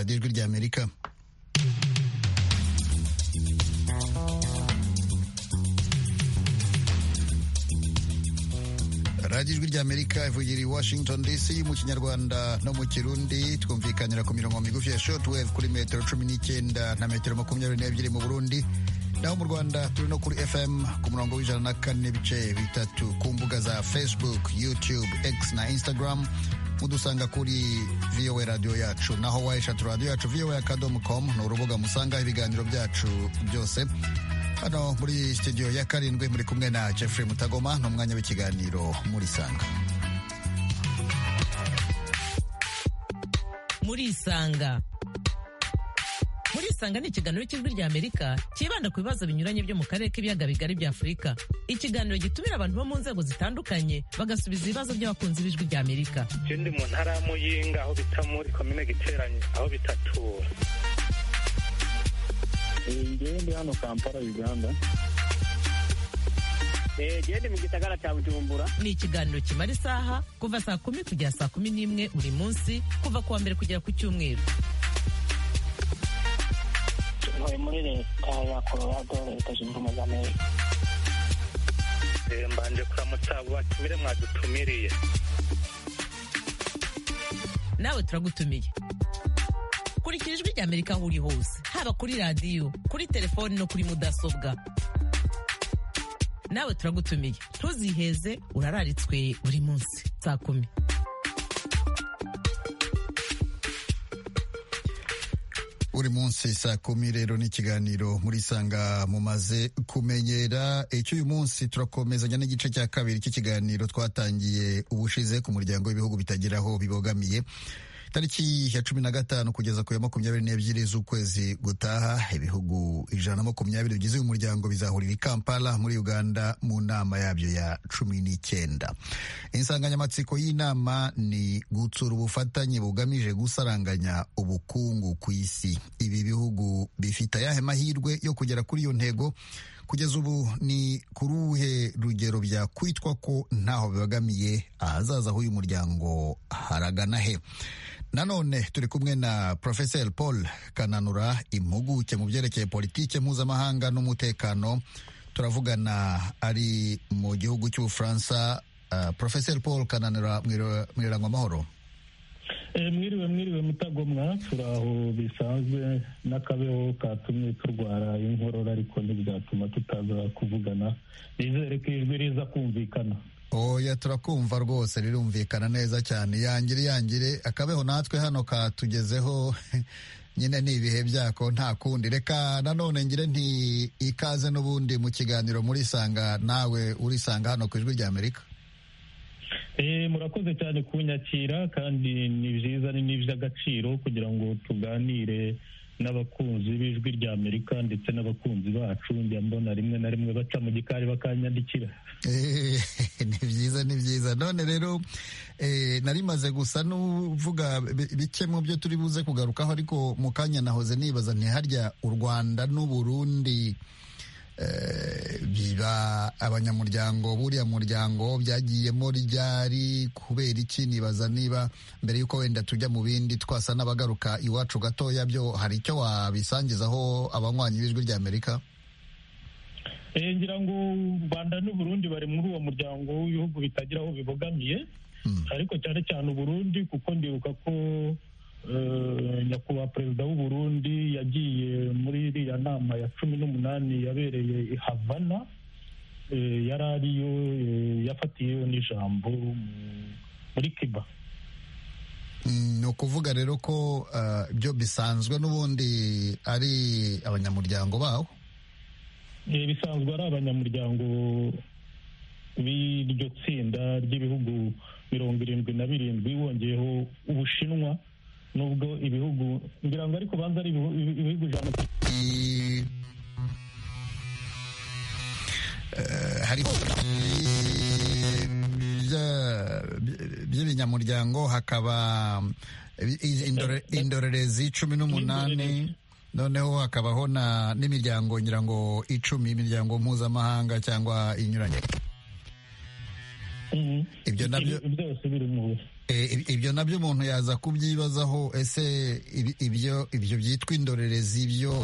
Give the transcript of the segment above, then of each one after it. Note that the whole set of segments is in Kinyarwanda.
radiyo ijwi ry'Amerika. radiyo ijwi ry'Amerika ivugira i Washington DC mu kinyarwanda no mu kirundi. Twumvikanira ku mirongo migufi ya shortwave kuri metero 19 na metero 22 mu Burundi. Naho mu Rwanda turi no kuri FM ku murongo w'104.3 ku mbuga za Facebook, YouTube, X na Instagram. Mudusanga kuri VOA radio yacu, naho wayishatu radio yacu voa.com ni urubuga musanga ibiganiro byacu byose. Hano muri studio ya karindwi muri kumwe na Jeffrey Mutagoma, n'umwanya w'ikiganiro muri Sanga. Muri Sanga ni ikiganiro cy'ijwi ry'Amerika kibanda ku bibazo binyuranye byo mu karere k'ibiyaga bigari bya Afurika. Ikiganiro gitumira abantu bo mu nzego zitandukanye bagasubiza ibibazo by'abakunzi b'ijwi ry'Amerika. Ndi mu ntara ya Muyinga aho bita muri komine Giteranye aho bitatura. Ndi hano Kampala, Uganda. Ndi mu gisagara cya Bujumbura. Ni ikiganiro kimara isaha kuva saa 10 kugera saa 11 buri munsi, kuva kuwa mbere kugera ku cyumweru. Muri leta ya Colorado, Leta Zunze Ubumwe za Amerika. Mbanje kuramutsa batumire mwadutumiriye. Nawe turagutumiye. Kurikira ijwi ry'Amerika aho uri hose, haba kuri radiyo, kuri telefoni no kuri mudasobwa. Nawe turagutumiye, ntuziheze, urararitswe buri munsi saa 10. Buri munsi saa 10 rero ni ikiganiro muri Sanga mumaze kumenyera. Uyu munsi turakomezanya n'igice cya kabiri cy'ikiganiro twatangiye ubushize ku muryango w'ibihugu bitagira aho bibogamiye. Tariki ya 15 kugeza ku ya 22 z'ukwezi gutaha, ibihugu 120 bigize uyu muryango bizahurira i Kampala muri Uganda mu nama yabyo ya 19. Insanganyamatsiko y'inama ni gutsura ubufatanye bugamije gusaranganya ubukungu ku isi. Ibi bihugu bifite ayahe mahirwe yo kugera kuri iyo ntego? Kugeza ubu ni kuri uruhe rugero byakwitwa ko ntaho bibagamiye? Ahazaza h'uyu muryango haragana he? Nanone turi kumwe na Professor Paul Kananura, impuguke mu byerekeye politike mpuzamahanga n'umutekano. Turavugana ari mu gihugu cy'Ubufaransa. Professor Paul Kananura, mwirangwa amahoro. Mwiriwe Mutagomwa, turaho bisanzwe n'akabeho katumye turwara inkorora, ariko ntibyatuma tutaza kuvugana. Nizere ko ijwi riza kumvikana. Oya, turakumva rwose, rirumvikana neza cyane. Yangire akabeho natwe hano katugezeho nyine ni ibihe byako nta kundi. Reka nanone ngire nti ikaze n'ubundi mu kiganiro muri Sanga, nawe urisanga hano ku ijwi ry'Amerika. Murakoze cyane kunyakira, kandi ni byiza, ni n'iby'agaciro kugira ngo tuganire n'abakunzi b'ijwi ry'Amerika ndetse n'abakunzi bacu. Njya mbona rimwe na rimwe baca mu gikari bakanyandikira. Ni byiza. None rero narimaze gusa n'uvuga bike mu byo turi buze kugarukaho, ariko mu kanya nahoze nibaza ntiharya u Rwanda n'u Burundi biba abanyamuryango buriya muryango byagiyemo ryari, kubera iki? Nibaza niba mbere yuko wenda tujya mu bindi twasa n'abagaruka iwacu gatoya, byo hari icyo wabisangizaho abanywanyi b'ijwi ry'Amerika? Ngira ngo u Rwanda n'u Burundi bari muri uwo muryango w'ibihugu bitagira aho bibogamiye, ariko cyane cyane u Burundi, kuko ndibuka ko nyakubahwa perezida w'u Burundi yagiye muri iriya nama ya 18 yabereye i Havana, yari ariyo yafatiyeyo n'ijambo muri Cuba. Ni ukuvuga rero ko byo bisanzwe n'ubundi ari abanyamuryango bawo? Bisanzwe ari abanyamuryango b'iryo tsinda ry'ibihugu 77, wongeyeho Ubushinwa, nubwo ibihugu ngira ngo ariko banza ari ibihugu ijana. Hariho by'ibinyamuryango, hakaba indorerezi 18, noneho hakabaho n'imiryango ngira ngo 10, imiryango mpuzamahanga cyangwa inyuranye. ibyo nabyo byose biri mu ibyo nabyo umuntu yaza kubyibazaho, ese ibyo byitwa indorerezi byo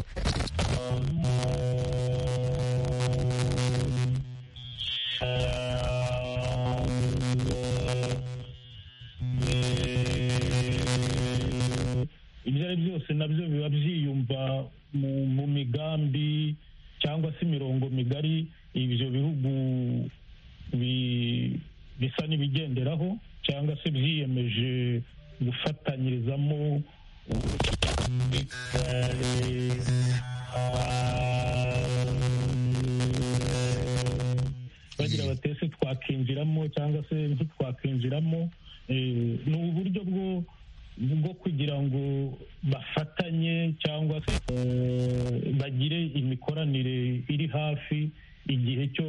ibyo ari byose nabyo biba byiyumva mu migambi cyangwa se imirongo migari ibyo bihugu bisa n'ibigenderaho cyangwa se byiyemeje gufatanyirizamo bagira batese twakinjiramo cyangwa se ntitwakinjiramo. Ni uburyo bwo kugira ngo bafatanye cyangwa se bagire imikoranire iri hafi igihe cyo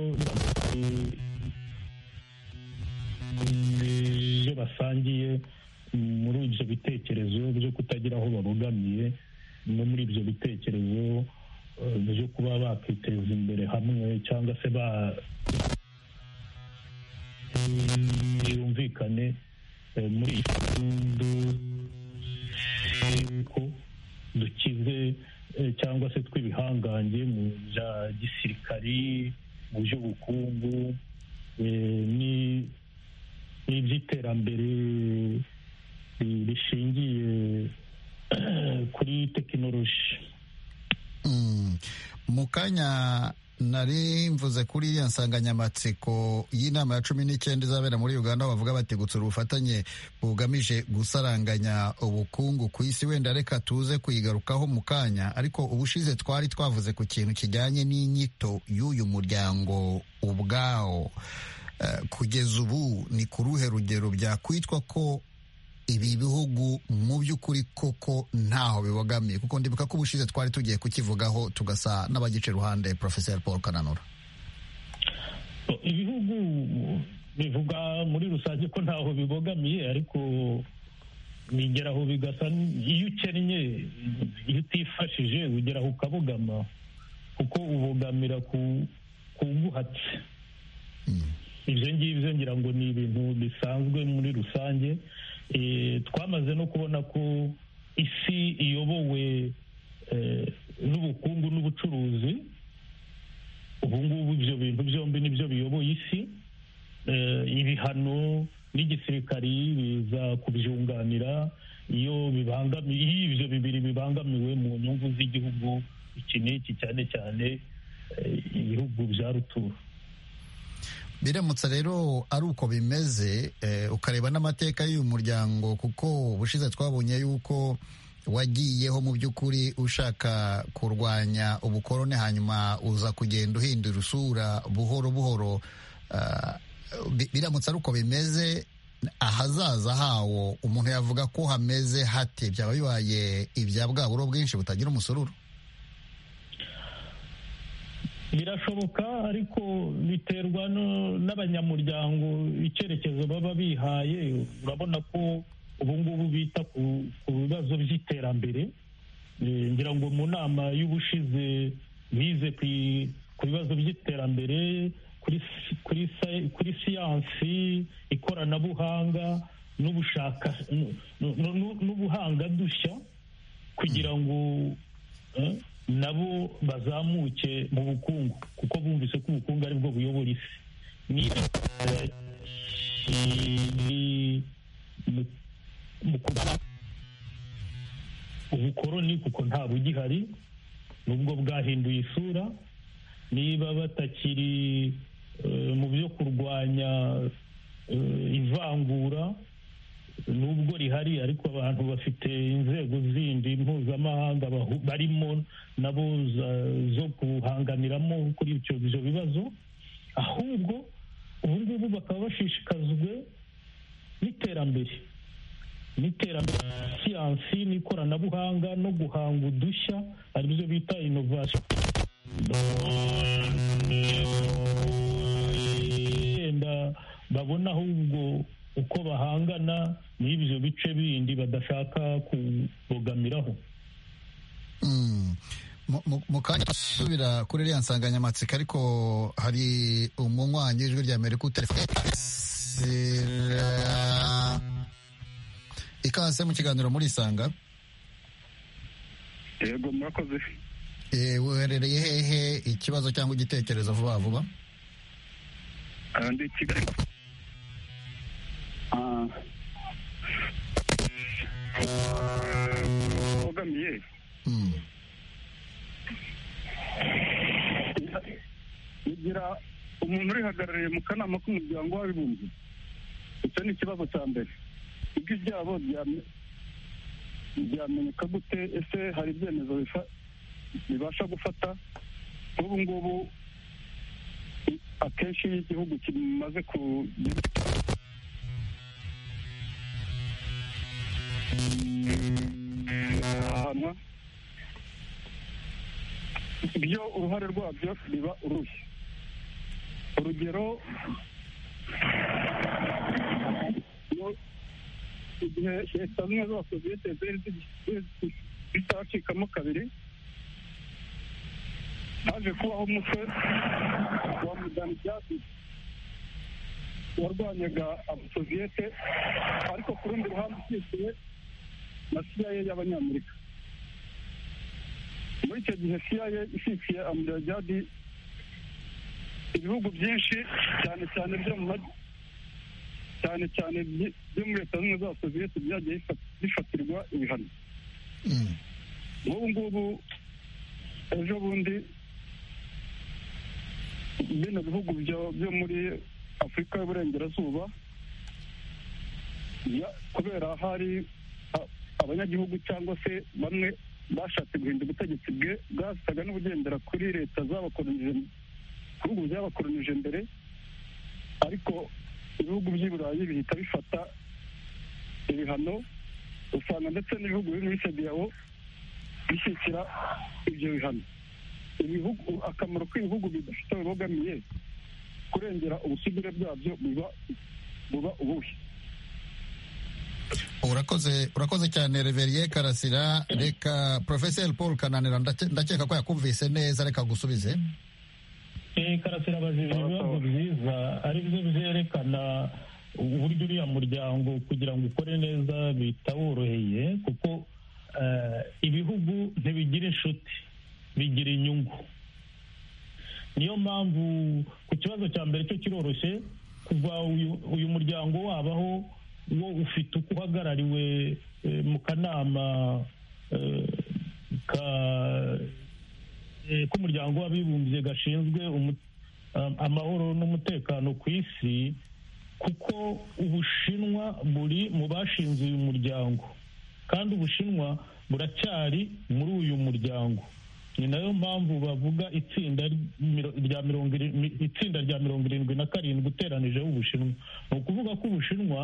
ibyo basangiye muri ibyo bitekerezo byo kutagira aho babogamiye, no muri ibyo bitekerezo byo kuba bakiteza imbere hamwe cyangwa se yumvikane muri ko dukize cyangwa se tw'ibihangange mu bya gisirikari, mu by'ubukungu n'iby'iterambere rishingiye kuri tekinoloji. Mu kanya nari mvuze kuri iriya nsanganyamatsiko y'inama ya 19 izabera muri Uganda, bavuga bati gutsura ubufatanye bugamije gusaranganya ubukungu ku isi. Wenda reka tuze kuyigarukaho mu kanya, ariko ubushize twari twavuze ku kintu kijyanye n'inyito y'uyu muryango ubwawo. Kugeza ubu ni ku ruhe rugero byakwitwa ko ibi bihugu mu by'ukuri koko ntaho bibogamiye? Kuko ndibuka ko ubushize twari tugiye kukivugaho tugasa n'abagice ruhande. Professor Paul Kananura, ibihugu bivuga muri rusange ko ntaho bibogamiye, ariko bigeraho bigasa, iyo ukennye, iyo utifashije ugeraho ukabogama, kuko ubogamira ku guhatse. Ibyo ngibyo ngira ngo ni ibintu bisanzwe muri rusange. Twamaze no kubona ko isi iyobowe n'ubukungu n'ubucuruzi. Ubu ngubu ibyo bintu byombi nibyo biyoboye isi. Ibihano n'igisirikari biza kubyunganira iyo ibyo bibiri bibangamiwe mu nyungu z'igihugu iki n'iki, cyane cyane ibihugu bya rutura. Biramutse rero ari uko bimeze, ukareba n'amateka y'uyu muryango, kuko ubushize twabonye yuko wagiyeho mu by'ukuri ushaka kurwanya ubukorone, hanyuma uza kugenda uhindura usura buhoro buhoro. Biramutse ari uko bimeze, ahazaza hawo umuntu yavuga ko hameze hate? Byaba bibaye ibya bwaburo bwinshi butagira umusururu? Birashoboka, ariko biterwa n'abanyamuryango icyerekezo baba bihaye. Urabona ko ubu ngubu bita ku bibazo by'iterambere. Ngira ngo mu nama y'ubushize bize ku bibazo by'iterambere, kuri siyansi, ikoranabuhanga n'ubuhanga dushya, kugira ngo nabo bazamuke mu bukungu, kuko bumvise ko ubukungu ari bwo buyobora isi. Ubukoroni kuko nta bugihari, nubwo bwahinduye isura. Niba batakiri mu byo kurwanya ivangura, nubwo rihari, ariko abantu bafite inzego zindi mpuzamahanga barimo nabo zo guhanganiramo kuri ibyo bibazo. Ahubwo ubu ngubu bakaba bashishikajwe n'iterambere siyansi n'ikoranabuhanga no guhanga udushya, aribyo bita inovasiyo. Babona ahubwo uko bahangana n'ibyo bice bindi badashaka kubogamiraho. Mu kanya asubira kuri iriya nsanganyamatsiko, ariko hari umunywanyi w'ijwi rya Amerika utelefone. ikaze mu kiganiro muri Isanga. Yego murakoze. Uherereye hehe, ikibazo cyangwa igitekerezo vuba vuba? Ndi Kigali. Ogamiye. Igira umuntu urihagarariye mu kanama k'umuryango w'abibumbye. Icyo ni ikibazo cya mbere. Ibyo byabo byamenyeka gute? Ese hari ibyemezo bibasha gufata? Ubu ngubu akenshi igihugu kimaze ahanwa ibyo uruhare rwabyo biba urushye. Urugero, igihe leta zimwe z'abasoviyete zitacikamo kabiri, haje kubaho umutwe wa Mudanijadi warwanyaga abasoviyete, ariko ku rundi ruhande ushyigikiwe na CIA y'Abanyamerika. Muri icyo gihe CIA ishyigikiye Mudanijadi, ibihugu byinshi cyane cyane byo muri leta zimwe z'abasoviyete byagiye bifatirwa ibihano. Nk'ubu ngubu ejo bundi bino bihugu byo muri Afurika y'Uburengerazuba, kubera hari abanyagihugu cyangwa se bamwe bashatse guhindura ubutegetsi bwasaga n'ubugendera kuri leta zabakolonije, ibihugu byabakolonije mbere, ariko ibihugu by'i Burayi bihita bifata ibihano. Usanga ndetse n'ibihugu biri muri CEDEAO bishyigikira ibyo bihano. Akamaro k'ibihugu bidafite aho bibogamiye kurengera ubusugire bwabyo buba ubuhe? Urakoze cyane Reverien Karasira. Reka Professor Paul Kananira, ndakeka ko yakumvise neza, reka gusubize. Karasira abajije ibibazo byiza, ari byo byerekana uburyo uriya muryango kugira ngo ukore neza bitaworoheye, kuko ibihugu ntibigira inshuti, bigira inyungu. Niyo mpamvu ku kibazo cya mbere cyo kiroroshye, kuva uyu muryango wabaho wo ufite uko uhagarariwe mu kanama k'umuryango w'abibumbye gashinzwe amahoro n'umutekano ku isi, kuko Ubushinwa buri mu bashinze uyu muryango, kandi Ubushinwa buracyari muri uyu muryango. Ni nayo mpamvu bavuga itsinda rya 77 uteranijeho Ubushinwa. Ni ukuvuga ko Ubushinwa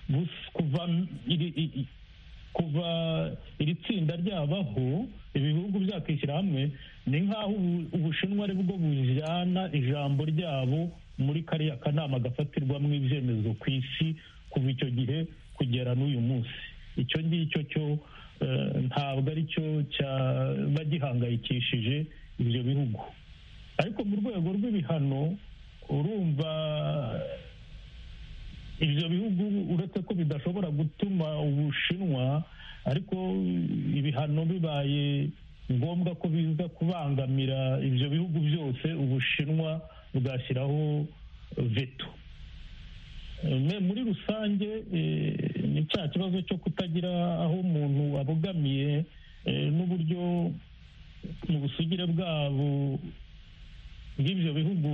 kuva iri tsinda ryabaho, ibihugu byakwishyira hamwe, ni nk'aho Ubushinwa ari bwo bujyana ijambo ryabo muri kariya kanama gafatirwamo ibyemezo ku isi kuva icyo gihe kugera n'uyu munsi. Icyo ngicyo cyo ntabwo ari cyo cyaba gihangayikishije ibyo bihugu. Ariko mu rwego rw'ibihano, urumva ibyo bihugu uretse ko bidashobora gutuma Ubushinwa, ariko ibihano bibaye ngombwa ko biza kubangamira ibyo bihugu byose, Ubushinwa bwashyiraho veto. Muri rusange ni cya kibazo cyo kutagira aho umuntu abogamiye, n'uburyo mu busugire bwabo bw'ibyo bihugu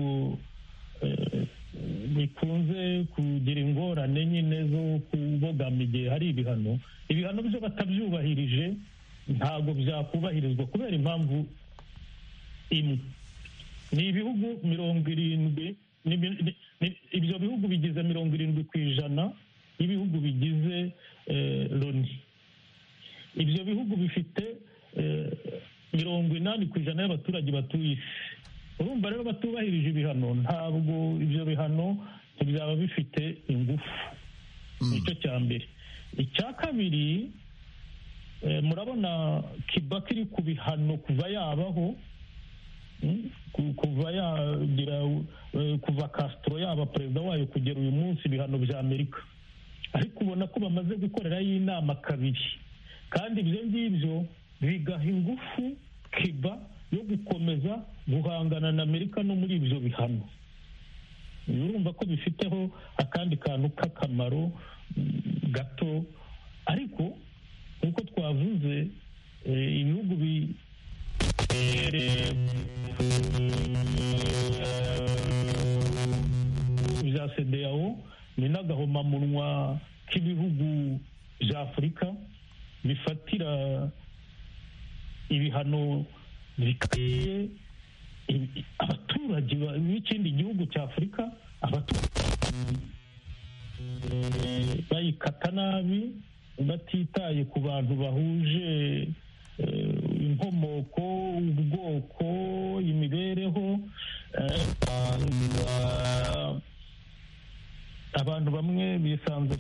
bikunze kugira ingorane nyine zo kubogama igihe hari ibihano byo batabyubahirije ntabwo byakubahirizwa kubera impamvu imwe. Ni ibihugu 70, ibyo bihugu bigize 70% y'ibihugu bigize Loni. Ibyo bihugu bifite 80% y'abaturage batuye isi. Urumva rero batubahirije ibihano, ntabwo ibyo bihano byaba bifite ingufu. Nicyo cya mbere. Icya kabiri, murabona Cuba kiri ku bihano kuva yabaho, kuva Castro yaba perezida wayo kugera uyu munsi, ibihano bya Amerika. ariko ubona ko bamaze gukoreraho inama kabiri, kandi ibyo ngibyo bigaha ingufu Cuba yo gukomeza guhangana na Amerika no muri ibyo bihano. Urumva ko bifiteho akandi kantu k'akamaro gato, ariko nk'uko twavuze ibihugu bya CEDEAO ni n'agahomamunwa k'ibihugu bya Afurika bifatira ibihano bikwiye abaturage b'ikindi gihugu cya Afurika, bayikata nabi batitaye ku bantu bahuje inkomoko, ubwoko, imibereho. Abantu bamwe bisanze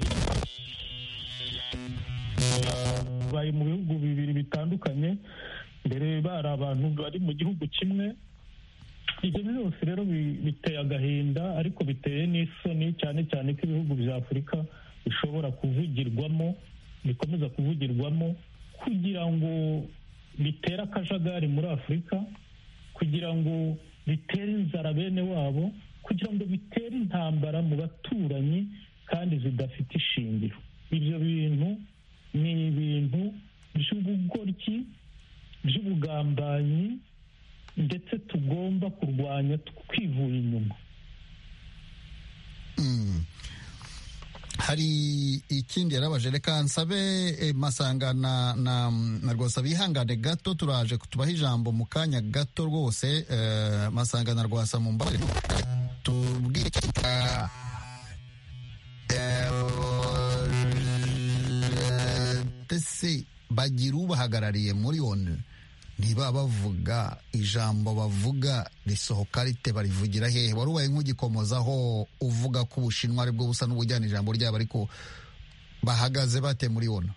bari mu bihugu bibiri bitandukanye, mbere bari abantu bari mu gihugu kimwe. Ibyo byose rero biteye agahinda, ariko biteye n'isoni, cyane cyane ko ibihugu bya Afurika bishobora kuvugirwamo, bikomeza kuvugirwamo kugira ngo bitere akajagari muri Afurika, kugira ngo bitere inzara bene wabo, kugira ngo bitere intambara mu baturanyi kandi zidafite ishingiro. Ibyo bintu ni ibintu by'ubugoryi, by'ubugambanyi, ndetse tugomba kurwanya twivuye inyuma. Hari ikindi yarabaje, reka nsabe Masanga na Rwasa bihangane gato, turaje kutubaha ijambo mu kanya gato rwose. Masanga na Rwasa mu mbare tubwire ese bagira ubahagarariye muri ONU niba bavuga ijambo bavuga risohoka rite, barivugira hehe? Wari ubaye nk'ugikomozaho uvuga ko Ubushinwa aribwo busa n'ubujyana ijambo ryabo, ariko bahagaze bate muri ONU?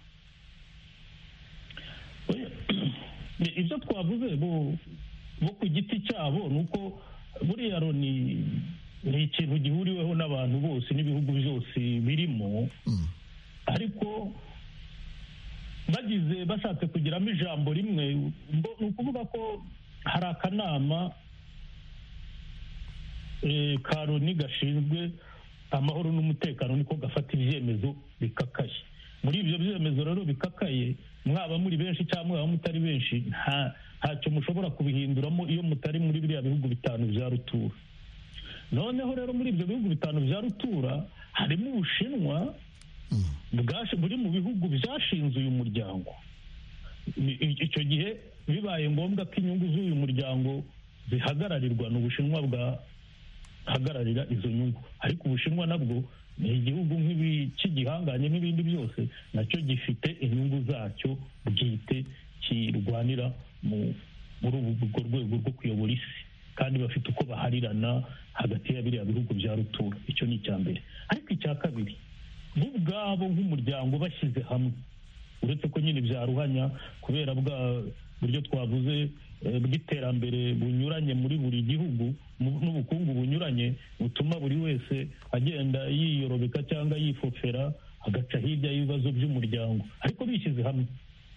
Ibyo twavuze bo ku giti cyabo ni uko buriya ni ikintu gihuriweho n'abantu bose n'ibihugu byose birimo, ariko bagize bashatse kugiramo ijambo rimwe, ni ukuvuga ko hari akanama ka Loni gashinzwe amahoro n'umutekano, niko gafata ibyemezo bikakaye. Muri ibyo byemezo rero bikakaye, mwaba muri benshi cyangwa mwaba mutari benshi, ntacyo mushobora kubihinduramo iyo mutari muri biriya bihugu bitanu bya rutura. Noneho rero muri ibyo bihugu bitanu bya rutura harimo Ubushinwa buri mu bihugu byashinze uyu muryango. Icyo gihe bibaye ngombwa ko inyungu z'uyu muryango zihagararirwa, ni Ubushinwa bwahagararira izo nyungu. Ariko Ubushinwa nabwo ni igihugu cy'igihanganye n'ibindi byose, nacyo gifite inyungu zacyo bwite kirwanira muri urwo rwego rwo kuyobora isi, kandi bafite uko baharirana hagati ya biriya bihugu bya rutura. Icyo ni icya mbere. Ariko icya kabiri, bo ubwabo nk'umuryango bashyize hamwe, uretse ko nyine byaruhanya kubera bwa buryo twavuze bw'iterambere bunyuranye muri buri gihugu n'ubukungu bunyuranye, butuma buri wese agenda yiyorobeka cyangwa yifofera agaca hirya y'ibibazo by'umuryango. Ariko bishyize hamwe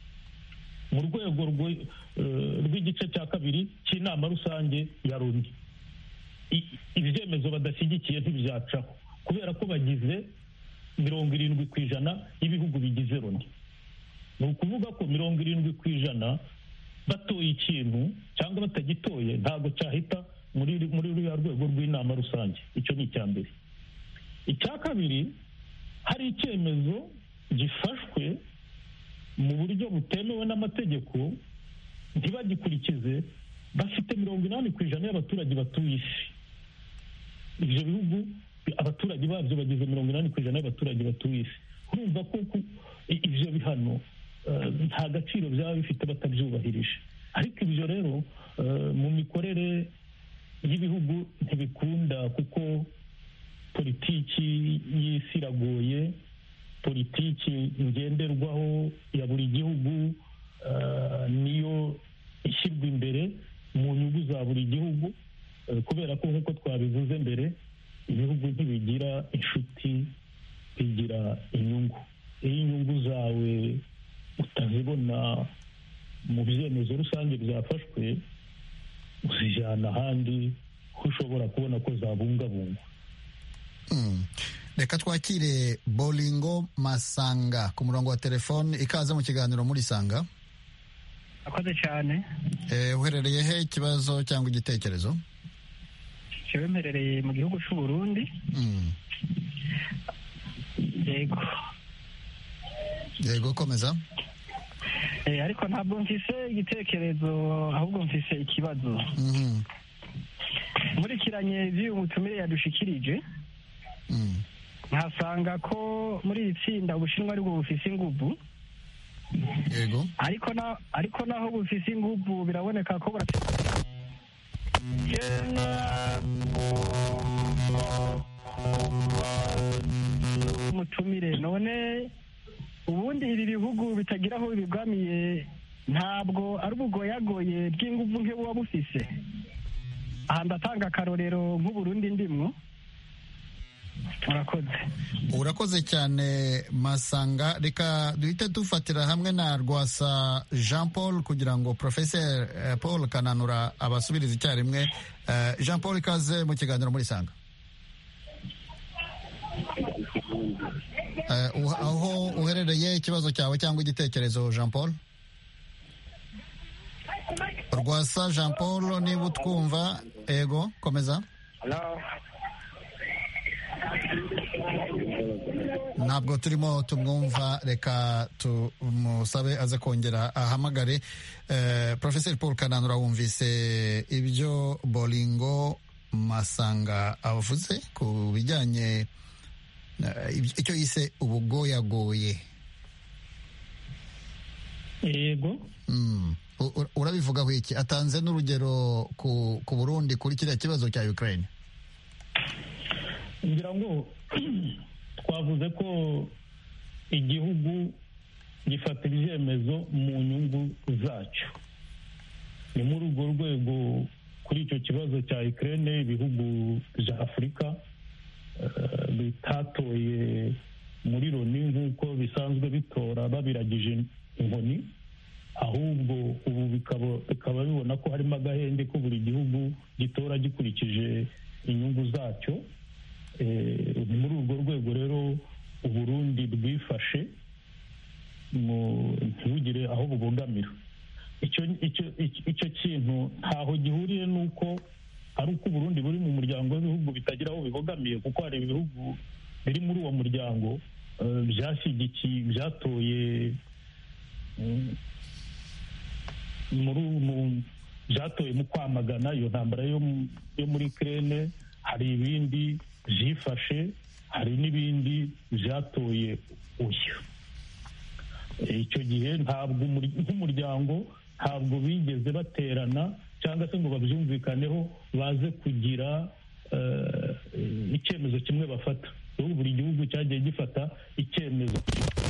mu rwego rw'igice cya kabiri cy'inama rusange ya Loni, ibyemezo badashyigikiye ntibyacaho, kubera ko bagize 70% y'ibihugu bigize Loni. Ni ukuvuga ko 70% batoye ikintu cyangwa batagitoye ntabwo cyahita muri ruriya rwego rw'inama rusange. Icyo ni icya mbere. Icya kabiri, hari icyemezo gifashwe mu buryo butemewe n'amategeko ntibagikurikize, bafite 80% y'abaturage batuye isi. Ibyo bihugu abaturage babyo bagize 80% y'abaturage batuye isi. Urumva ko ibyo bihano nta gaciro byaba bifite batabyubahirije. Ariko ibyo rero mu mikorere y'ibihugu ntibikunda, kuko politiki y'isi iragoye, politiki ngenderwaho ya buri gihugu niyo ishyirwa imbere mu nyungu za buri gihugu, kubera ko nk'uko twabivuze mbere, ibihugu ntibigira inshuti bigira inyungu. Iyo inyungu zawe utazibona mu byemezo rusange byafashwe, uzijyana ahandi ko ushobora kubona ko zabungabungwa. Reka twakire Bolingo Masanga ku murongo wa telefone. Ikaze mu kiganiro muri Sanga. akoze cyane. Uherereye he, ikibazo cyangwa igitekerezo? Jewe mperereye mu gihugu cy'u Burundi. Yego komeza. Ariko ntabwo mfise igitekerezo, ahubwo mfise ikibazo. Nkurikiranye iby'uyu mutumire yadushikirije, nkasanga ko muri iri tsinda Ubushinwa aribwo bufise inguvu. Yego. Ariko naho bufise inguvu biraboneka ko mutumire none ubundi ibi bihugu bitagira aho bibwamiye ntabwo ari ubugoyagoye bw'inguvu nk'ububa bufise. Aha ndatanga akarorero nk'Uburundi ndimwo. Urakoze cyane Masanga. Reka duhite dufatira hamwe na Rwasa Jean Paul kugira ngo Professeur Paul Kananura abasubirize icyarimwe. Jean Paul, ikaze mu kiganiro muri Sanga. Aho uherereye, ikibazo cyawe cyangwa igitekerezo Jean Paul? Rwasa Jean Paul, niba utwumva, ego komeza. Ntabwo turimo tumwumva, reka tumusabe aze kongera ahamagare. Professor Paul Kananura, wumvise ibyo Bolingo Masanga avuze ku bijyanye icyo yise ubugoyagoye? Yego. Urabivugaho iki? Atanze n'urugero ku Burundi kuri kiriya kibazo cya Ukraine. Ngira ngo twavuze ko igihugu gifata ibyemezo mu nyungu zacyo. Ni muri urwo rwego kuri icyo kibazo cya Ukraine ibihugu bya Afurika bitatoye muri Loni nk'uko bisanzwe bitora babiragije inkoni, ahubwo ubu bikaba bibona ko harimo agahenge ko buri gihugu gitora gikurikije inyungu zacyo. Ni muri urwo rwego rero Uburundi bwifashe ntibugire aho bubogamira. Icyo kintu ntaho gihuriye n'uko ari uko Uburundi buri mu muryango w'ibihugu bitagira aho bibogamiye, kuko hari ibihugu biri muri uwo muryango byashyigikiye, byatoye byatoye mu kwamagana iyo ntambara yo muri Ukraine. Hari ibindi byifashe, hari n'ibindi byatoye uyu. Icyo gihe ntabwo nk'umuryango ntabwo bigeze baterana cyangwa se ngo babyumvikaneho baze kugira icyemezo kimwe bafata. Buri gihugu cyagiye gifata icyemezo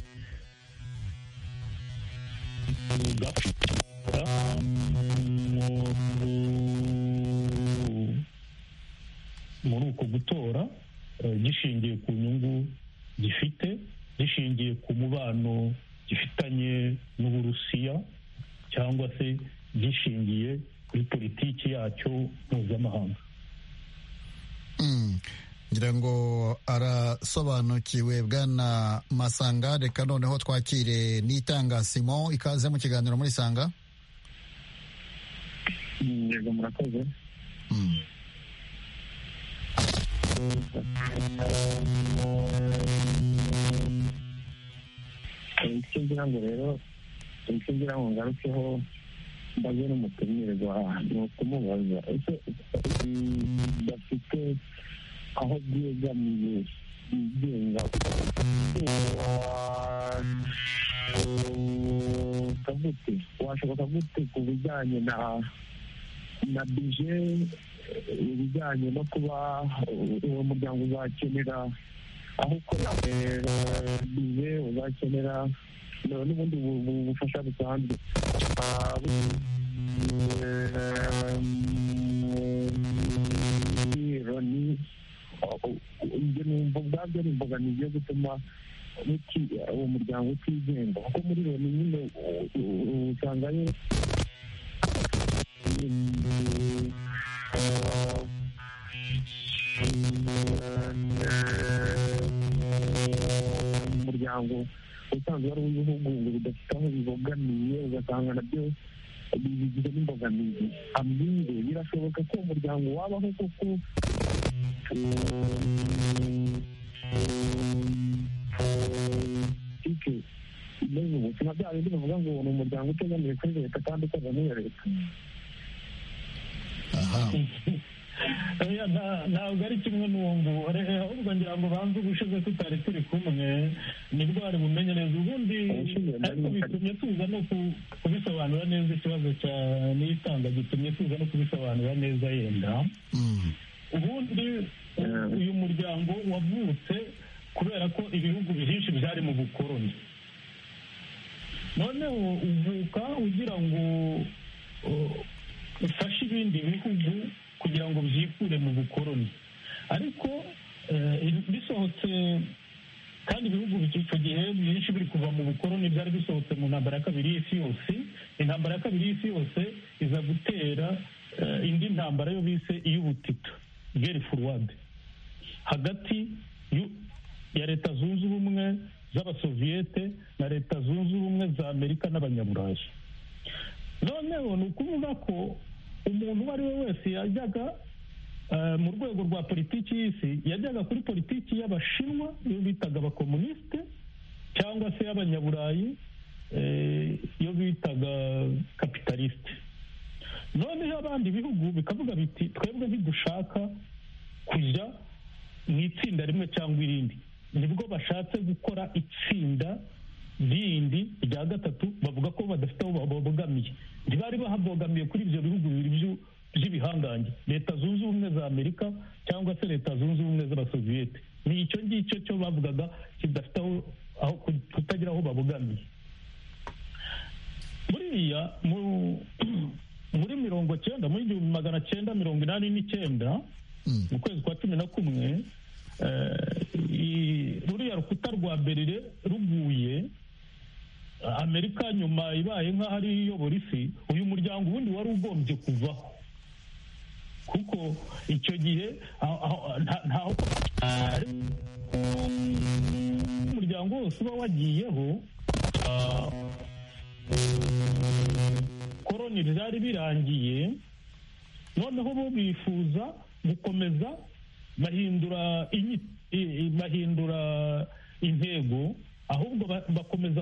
muri uko gutora, gishingiye ku nyungu gifite, gishingiye ku mubano gifitanye n'Uburusiya, cyangwa se gishingiye kuri politiki yacyo mpuzamahanga. Ngira ngo arasobanukiwe Bwana Masanga. Reka noneho twakire Nitanga Simon, ikaze mu kiganiro muri Sanga. Yego, murakoze. Icyo ngira ngo rero, icyo ngira ngo ngarukeho mbaze n'umutumirwa ni ukumubaza ese bafite aho byegamiye bigenga kavute, washoboka gute ku bijyanye na bije, ibijyanye no kuba uwo muryango uzakenera aho ukora bije, uzakenera n'ubundi bufasha busanzwe ibyo numva ubwabyo ari imbogamizi yo gutuma uwo muryango utigenga kuko muri loni nyine usanga ari umuryango usanzwe ari uw'ibihugu ngo bidafite aho bibogamiye ugasanga nabyo bigizwe n'imbogamizi amwire birashoboka ko umuryango wabaho kuko imeze ubuzima bya bindi bavuga ngo ni umuryango utegamiye kuri leta kandi ukorwa n'iyo leta. ntabwo ari kimwe n'uwo nguwo ahubwo ngira ngo banze ubushize tutari turi kumwe nibwo bari bumenye neza ubundi ariko bitumye tuza no kubisobanura neza ikibazo cya n'itanga gitumye tuza no kubisobanura neza yenda ubundi uyu muryango wavutse kubera ko ibihugu byinshi byari mu bukoroni noneho uvuka ugira ngo ufashe ibindi bihugu kugira ngo byikure mu bukoroni ariko bisohotse kandi ibihugu icyo gihe byinshi biri kuva mu bukoroni byari bisohotse mu ntambara ya kabiri y'isi yose. Intambara ya kabiri y'isi yose iza gutera indi ntambara yo bise iy'ubutita geri furuwade hagati ya leta zunze ubumwe z'abasoviyete na leta zunze ubumwe za amerika n'abanyaburayi. Noneho ni ukuvuga ko umuntu uwo ari we wese yajyaga mu rwego rwa politiki y'isi yajyaga kuri politiki y'abashinwa iyo bitaga abakomunisite cyangwa se y'abanyaburayi iyo bitaga kapitalisite. noneho abandi bihugu bikavuga biti twebwe ntidushaka kujya mu itsinda rimwe cyangwa irindi, nibwo bashatse gukora itsinda rindi rya gatatu bavuga ko badafite aho babogamiye. Ntibari bahabogamiye kuri ibyo bihugu bibiri by'ibihangange, leta zunze ubumwe za amerika cyangwa se leta zunze ubumwe z'abasoviyete. Ni icyo ngicyo cyo bavugaga kidafite aho kutagira aho babogamiye. buriya muri 1990 muri 1989 mu kwezi kwa 11 ruriya rukuta rwa Berlin ruguye, amerika nyuma ibaye nk'aho ari iyobora isi, uyu muryango ubundi wari ugombye kuvaho kuko icyo gihe ntaho umuryango wose uba wagiyeho koroni ryari birangiye, noneho bo bifuza gukomeza bahindura intego, ahubwo bakomeza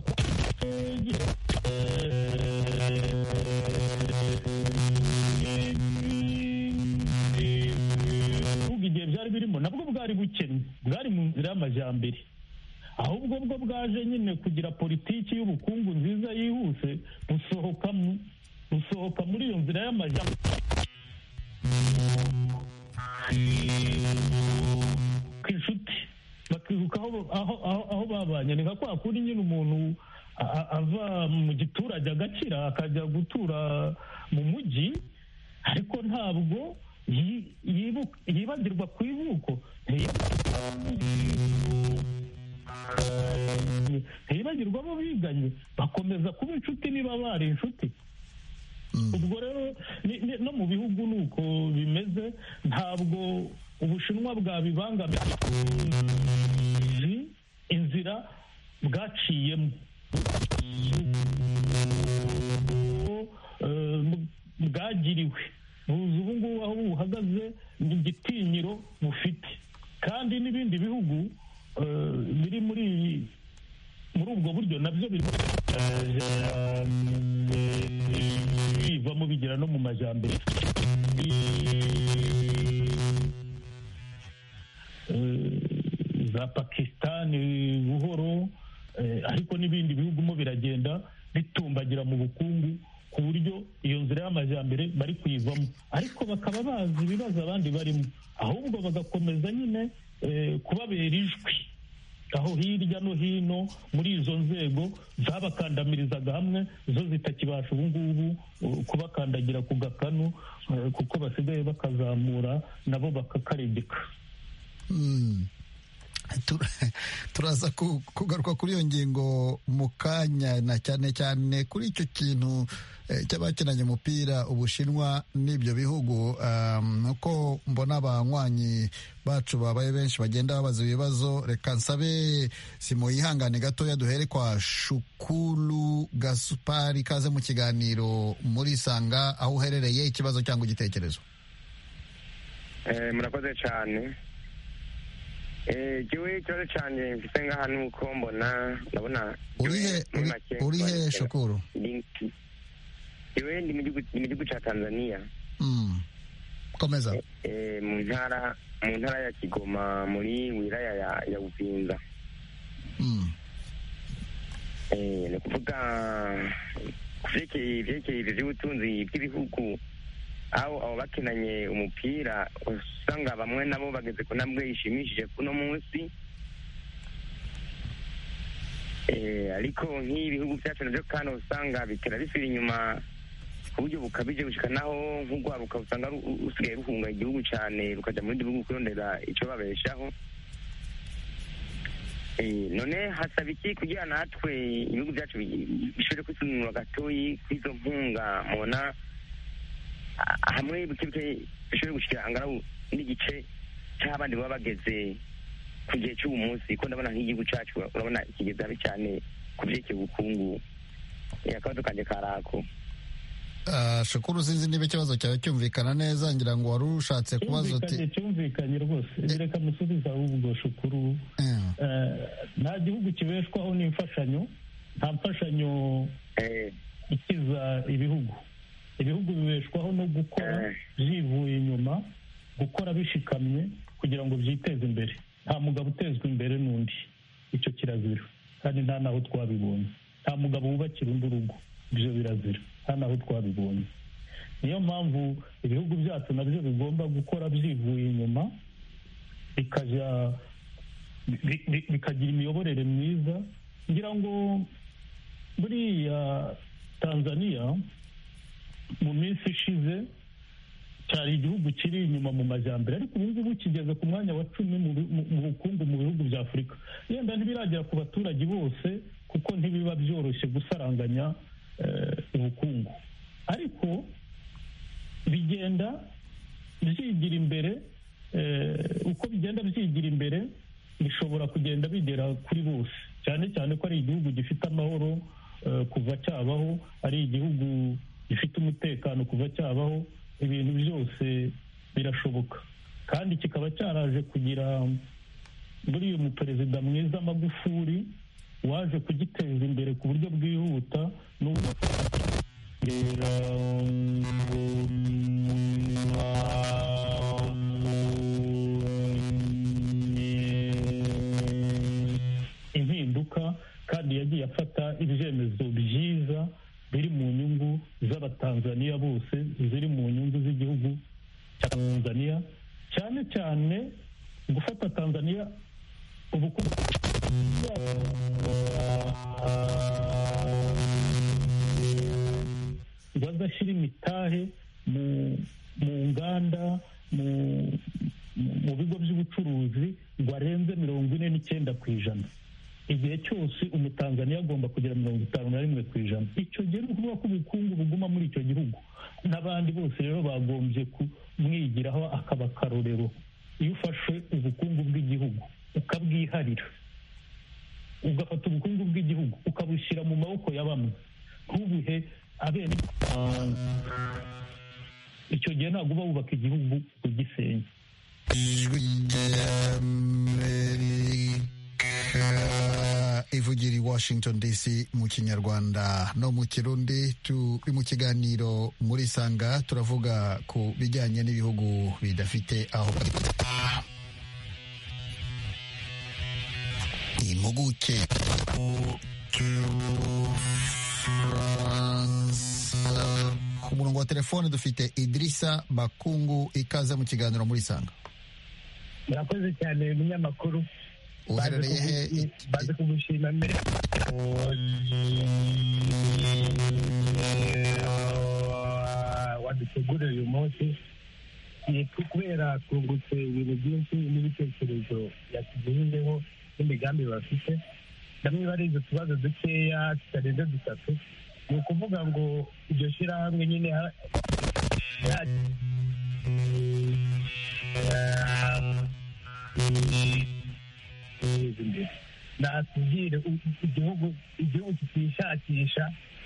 igihe byari birimo nabwo bwari bukennye, bwari mu nzira y'amajyambere, ahubwo bwo bwaje nyine kugira politiki y'ubukungu nziza yihuse busohoka muri iyo nzira y'amajyambere ku inshuti bakibuka aho babanye. Ni nka kwa kuri nyine umuntu ava mu giturage agakira akajya gutura mu mujyi, ariko ntabwo yibagirwa ku ivuko, ntiyibagirwa abo biganye, bakomeza kuba inshuti niba bari inshuti. ubwo rero no mu bihugu ni uko bimeze, ntabwo ubushinwa bwabibangamiye inzira bwaciyemo bwagiriwe, buzi ubu ngubu aho buhagaze ni igitinyiro bufite, kandi n'ibindi bihugu biri muri ubwo buryo nabyo bivamo bigera no mu majyambere. za Pakistani buhoro, ariko n'ibindi bihugu mo biragenda bitumbagira mu bukungu ku buryo iyo nzira y'amajyambere bari kuyivamo, ariko bakaba bazi ibibazo abandi barimo, ahubwo bagakomeza nyine kubabera ijwi aho hirya no hino muri izo nzego zabakandamirizaga hamwe, zo zitakibasha ubu ngubu kubakandagira ku gakanu, kuko basigaye bakazamura nabo bakakaregeka. turaza kugaruka kuri iyo ngingo mu kanya, na cyane cyane kuri icyo kintu cy'abakinanye umupira Ubushinwa n'ibyo bihugu. Nuko mbona abanywanyi bacu babaye benshi bagenda babaza ibibazo, reka nsabe simuyihangane gatoya duhere kwa Shukuru Gaspari, kaze mu kiganiro muri Sanga, aho uherereye, ikibazo cyangwa igitekerezo. Murakoze cyane. Jewe ikibazo cyane mfite ngaha nuko ndabona urihe Shukuru? Jewe ndi mu gihugu cya Tanzania. Komeza. Mu ntara ya Kigoma, muri wilaya ya Uvinza. Ni kuvuga vyerekeye ivy'ubutunzi bw'ibihugu, aho abo bakinanye umupira usanga bamwe nabo bageze ku ntambwe ishimishije kuno munsi, ariko nk'ibihugu byacu nabyo kandi usanga bitera bisubira inyuma ku buryo bukabije, gushikanaho nk'urwaruka usanga rusigaye ruhunga igihugu cyane rukajya mu bindi bihugu kurondera icyo babeshaho. None hasaba iki kugira natwe ibihugu byacu bishobore kwisununura gatoyi kw'izo mpunga mubona hamwe bike bishobore gushikira angana n'igice cy'abandi baba bageze ku gihe cy'ubu munsi, ko ndabona nk'igihugu cyacu urabona kigeze habi cyane ku byerekeye ubukungu. Akabazo kanjye karako. Shukuru, sinzi niba ikibazo cyawe cyumvikana neza, ngira ngo wari ushatse kubaza uti. Cyumvikanye rwose, reka musubiza ahubwo Shukuru. Nta gihugu kibeshwaho n'imfashanyo, nta mfashanyo ikiza ibihugu bibeshwaho no gukora byivuye inyuma, gukora bishikamye kugira ngo byiteze imbere. Nta mugabo utezwa imbere n'undi, icyo kirazira, kandi nta naho twabibonye. Nta mugabo wubakira undi urugo, ibyo birazira, nta naho twabibonye. Niyo mpamvu ibihugu byacu nabyo bigomba gukora byivuye inyuma, bikagira imiyoborere myiza. Ngira ngo buriya Tanzania mu minsi ishize cyari igihugu kiri inyuma mu majyambere, ariko ubu ngubu kigeze ku mwanya wa 10 mu bukungu mu bihugu bya Afurika. Yenda ntibiragera ku baturage bose kuko ntibiba byoroshye gusaranganya ubukungu, ariko bigenda byigira imbere. Uko bigenda byigira imbere bishobora kugenda bigera kuri bose, cyane cyane ko ari igihugu gifite amahoro kuva cyabaho, ari igihugu gifite umutekano kuva cyabaho. Ibintu byose birashoboka, kandi kikaba cyaraje kugira muri uyu muperezida mwiza Magufuli waje kugiteza imbere ku buryo bwihuta impinduka, kandi yagiye afata ibyemezo byiza biri mu nyungu z'Abatanzania bose, ziri mu nyungu z'igihugu cya Tanzania, cyane cyane gufata Tanzania ubukungu bazashyira imitahe mu nganda, mu bigo by'ubucuruzi ngo arenze 49%. Igihe cyose umutanzaniya agomba kugira 51%. Icyo gihe ni ukuvuga ko ubukungu buguma muri icyo gihugu, n'abandi bose rero bagombye kumwigiraho akaba akarorero. Iyo ufashe ubukungu bw'igihugu ukabwiharira, ugafata ubukungu bw'igihugu ukabushyira mu maboko ya bamwe, ntubuhe abene, icyo gihe ntabwo uba wubaka igihugu ugisenya. Ivugira i Washington DC mu Kinyarwanda no mu Kirundi. Turi mu kiganiro muri Sanga, turavuga ku bijyanye n'ibihugu bidafite aho impuguke. Ku murongo wa telefone dufite Idrissa Bakungu, ikaze mu kiganiro muri Sanga. Murakoze cyane munyamakuru. Uherereye he? Baze kugushima mbere wadutegurira uyu munsi. kubera twungutse ibintu byinshi n'ibitekerezo yatugejejeho n'imigambi bafite ndamwibariza utubazo dukeya tutarenze 3. ni ukuvuga ngo iryo shyirahamwe nyine natubwire igihugu kitishakisha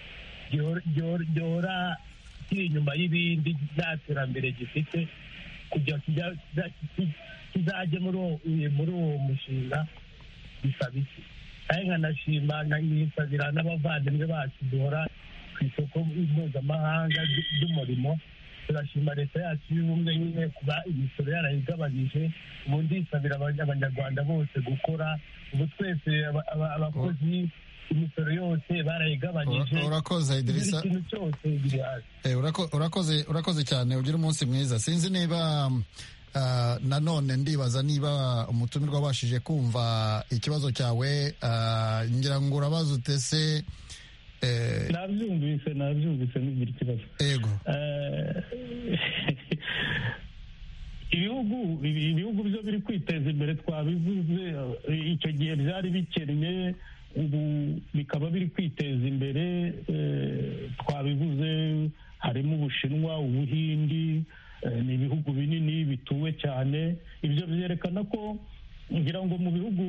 gihora kiri inyuma y'ibindi nta terambere gifite kugira kizajye muri uwo mushinga bisaba iki kandi nkanashima nkisabira n'abavandimwe bacu duhora ku isoko mpuzamahanga ry'umurimo turashima leta yacu y'ubumwe nyine kuba imisoro yarayigabanyije ubundi isabira abanyarwanda bose gukora ubu twese abakozi imisoro yose barayigabanyije. Urakoze Idirisa, ikintu cyose biri hasi. Urakoze cyane, ugira umunsi mwiza. Sinzi niba nanone ndibaza niba umutumirwa wabashije kumva ikibazo cyawe, ngira ngo urabaza utese. Nabyumvise ntugira ikibazo. Yego. ibihugu byo biri kwiteza imbere twabivuze, icyo gihe byari bikennye, ubu bikaba biri kwiteza imbere, twabivuze harimo Ubushinwa, Ubuhindi, ni ibihugu binini bituwe cyane. Ibyo byerekana ko ngira ngo mu bihugu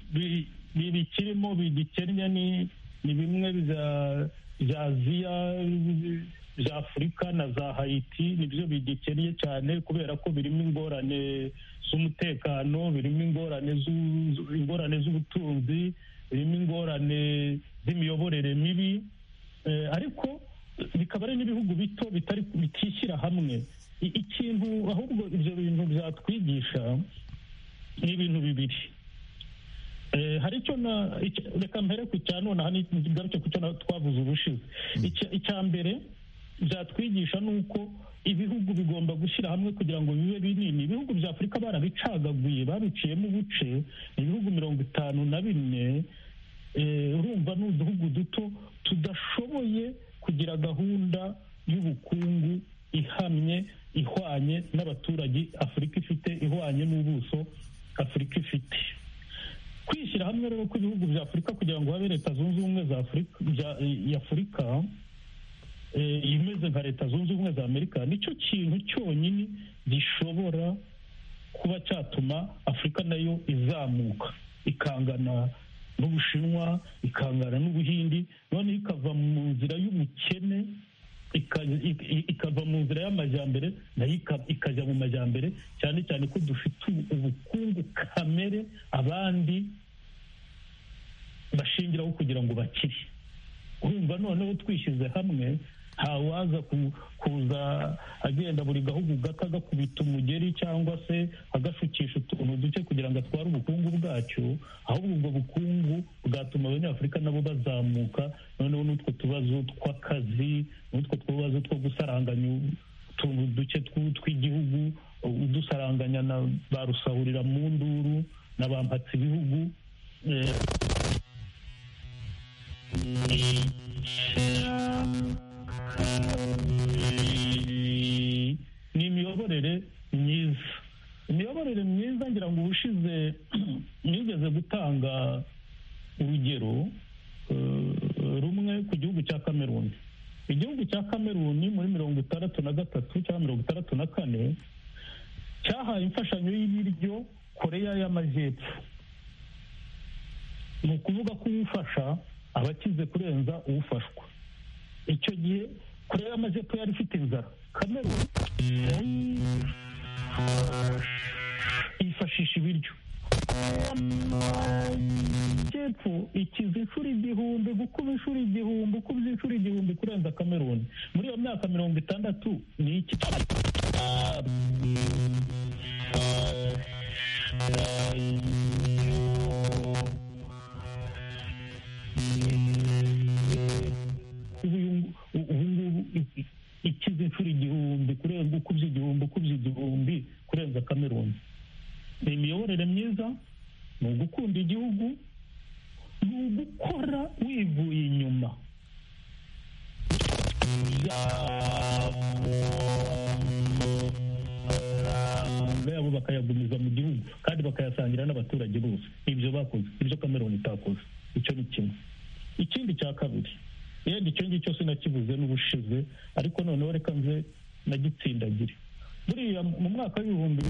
bikirimo bigikennye ni bimwe bya Aziya, bya Afurika na za Haiti, nibyo bigikennye cyane kubera ko birimo ingorane z'umutekano, birimo ingorane z'ubutunzi, birimo ingorane z'imiyoborere mibi, ariko bikaba ari n'ibihugu bito bitishyira hamwe. Ikintu ahubwo ibyo bintu byatwigisha ni ibintu bibiri. Hari icyo reka mpere ku cya none, ngaruke ku cyo twavuze ubushize. Icya mbere byatwigisha ni uko ibihugu bigomba gushyira hamwe kugira ngo bibe binini. Ibihugu bya Afurika barabicagaguye, babiciyemo ubuce, ibihugu 54. Urumva ni uduhugu duto tudashoboye kugira gahunda y'ubukungu ihamye ihwanye n'abaturage Afurika ifite, ihwanye n'ubuso Afurika ifite. Kwishyira hamwe rero kw'ibihugu bya Afurika kugira ngo habe Leta Zunze Ubumwe za Afurika imeze nka Leta Zunze Ubumwe za Amerika, nicyo kintu cyonyine gishobora kuba cyatuma Afurika nayo izamuka ikangana n'Ubushinwa, ikangana n'Ubuhindi, noneho ikava mu nzira y'ubukene ikava mu nzira y'amajyambere, nayo ikajya mu majyambere, cyane cyane ko dufite ubukungu kamere abandi bashingiraho kugira ngo bakire. Urumva noneho twishyize hamwe, ntawaza kuza agenda buri gahugu gato agakubita umugeri cyangwa se agashukisha utuntu duke kugira ngo atware ubukungu bwacyo, ahubwo ubwo bukungu bwatuma abanyafurika nabo bazamuka, noneho n'utwo tubazo tw'akazi, n'utwo tubazo two gusaranganya utuntu duke tw'igihugu, udusaranganya na ba rusahurira mu nduru na ba mpatsi ibihugu, ni imiyoborere myiza. Ngira ngo ubushize nigeze gutanga urugero rumwe ku gihugu cya Kameruni. Igihugu cya Kameruni muri 1963 cyangwa 1964 cyahaye imfashanyo y'ibiryo Koreya y'Amajyepfo. Ni ukuvuga ko uwufasha abakize kurenza uwufashwa. Icyo gihe Koreya y'Amajyepfo yari ifite inzara, Kameruni yifashisha ibiryo. Amajyepfo ikiza inshuro igihumbi, gukuba inshuro igihumbi, ukubye inshuro igihumbi kurenza Kameruni. Muri iyo myaka 60 ni iki? Ikiza inshuro igihumbi kurenza, ukubye igihumbi kurenza Kameruni. Ni imiyoborere myiza, ni ugukunda igihugu, ni ugukora wivuye inyuma. yabo bakayagumiza mu gihugu kandi bakayasangira n'abaturage bose. Ibyo bakoze, ibyo Cameroon itakoze. Icyo ni kimwe. Ikindi cya kabiri, yenda icyo ngicyo sinakivuze n'ubushize, ariko noneho reka nze nagitsindagire. Buriya mu mwaka w'ibihumbi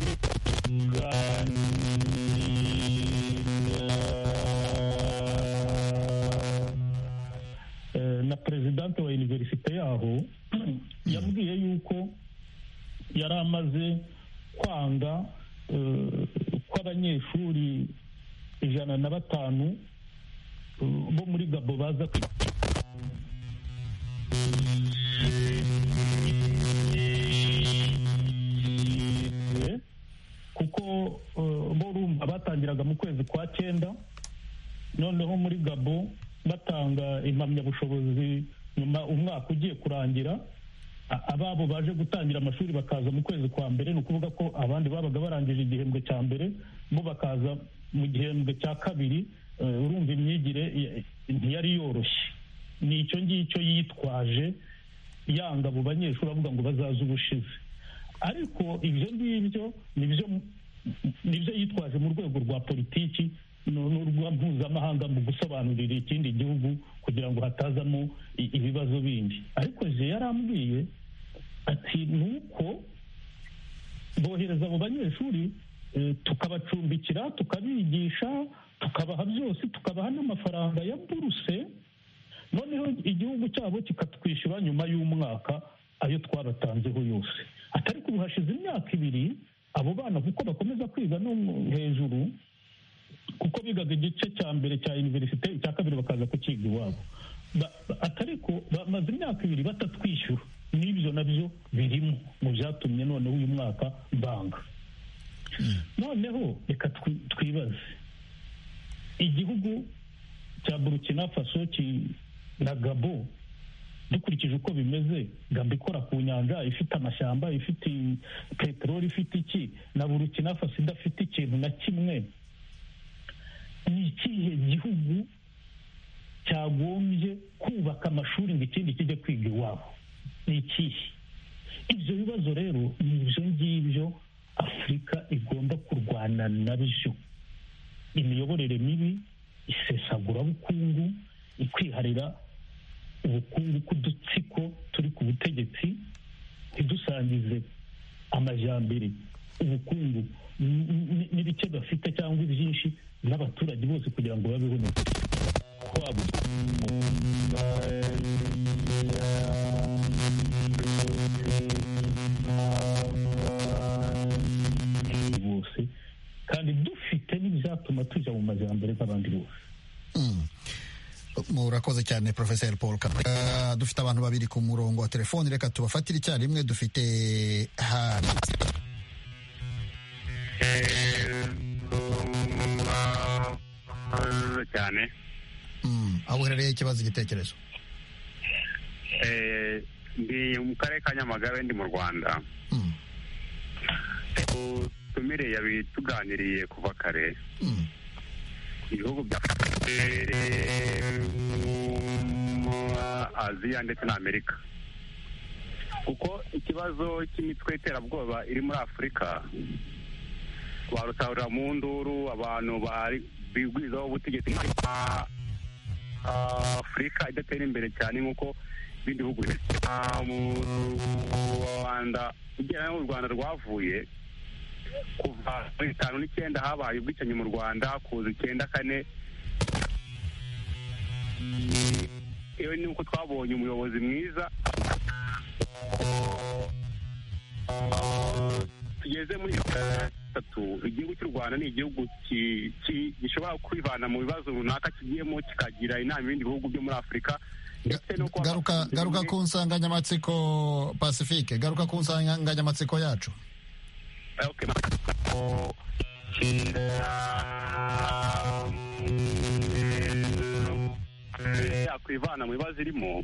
na perezidante wa universite yaho yabwiye yuko yari amaze kwanga ko abanyeshuri 105 bo muri Gabo baza kuko bo urumva batangiraga mu kwezi kwa 9, noneho muri Gabo batanga impamyabushobozi nyuma umwaka ugiye kurangira, ababo baje gutangira amashuri bakaza mu kwezi kwa mbere, ni ukuvuga ko abandi babaga barangije igihembwe cya mbere bo bakaza mu gihembwe cya kabiri. Urumva imyigire ntiyari yoroshye. Ni icyo ngicyo yitwaje yanga abo banyeshuri avuga ngo bazaze ubushize, ariko ibyo ngibyo nibyo yitwaje mu rwego rwa politiki n'urwa mpuzamahanga mu gusobanurira ikindi gihugu kugira ngo hatazamo ibibazo bindi. Ariko je yarambwiye ati nuko bohereza abo banyeshuri tukabacumbikira, tukabigisha, tukabaha byose, tukabaha n'amafaranga ya buruse, noneho igihugu cyabo kikatwishyura nyuma y'umwaka ayo twabatanzeho yose. Atari ko hashize imyaka 2 abo bana kuko bakomeza kwiga no hejuru, kuko bigaga igice cya mbere cya universite, icya kabiri bakaza kukiga iwabo. Atari ko bamaze imyaka 2 batatwishyura. N'ibyo nabyo birimo mu byatumye noneho uyu mwaka banga. Noneho reka twibaze, igihugu cya Burkina Faso na Gabo dukurikije uko bimeze, Gabo ikora ku nyanja, ifite amashyamba, ifite peteroli, ifite iki, na Burkina Faso idafite ikintu na kimwe. Ni ikihe gihugu cyagombye kubaka amashuri ngo ikindi kijye kwiga iwabo? Ni ikihe? Ibyo bibazo rero ni ibyo ngibyo Afurika igomba kurwana nabyo. Imiyoborere mibi, isesagurabukungu, ikwiharira ubukungu k'udutsiko turi ku butegetsi, ntidusangize amajyambere, ubukungu n'ibice bafite cyangwa ibyinshi n'abaturage bose kugira ngo babeho neza kwabo. Bose kandi dufite n'ibyatuma tujya mu majyambere nk'abandi bose. Murakoze cyane Professor Paul Kabera. Dufite abantu babiri ku murongo wa telefoni, reka tubafatire icyarimwe. Dufite cyane aho uherereye, ikibazo, igitekerezo? ndi mu karere ka Nyamagabe, ndi mu Rwanda. Tumire yabituganiriye kuva kare. Ibihugu bya Aziya ndetse na Amerika, kuko ikibazo cy'imitwe y'iterabwoba iri muri Afurika barutahurira mu nduru, abantu bigwizaho ubutegetsi. Afurika idatera imbere cyane nk'uko ibindi bihugu mu Rwanda. Ugereranya n'u Rwanda rwavuye kuva muri 1959 habaye ubwicanyi mu Rwanda, kuza 94 iyo ni uko twabonye umuyobozi mwiza. Tugeze muri 3, igihugu cy'u Rwanda ni igihugu gishobora kwivana mu bibazo runaka kigiyemo, kikagira inama ibindi bihugu byo muri Afurika. Garuka ku nsanganyamatsiko Pacifique, garuka ku nsanganyamatsiko yacu. Yakwivana mu bibazo irimo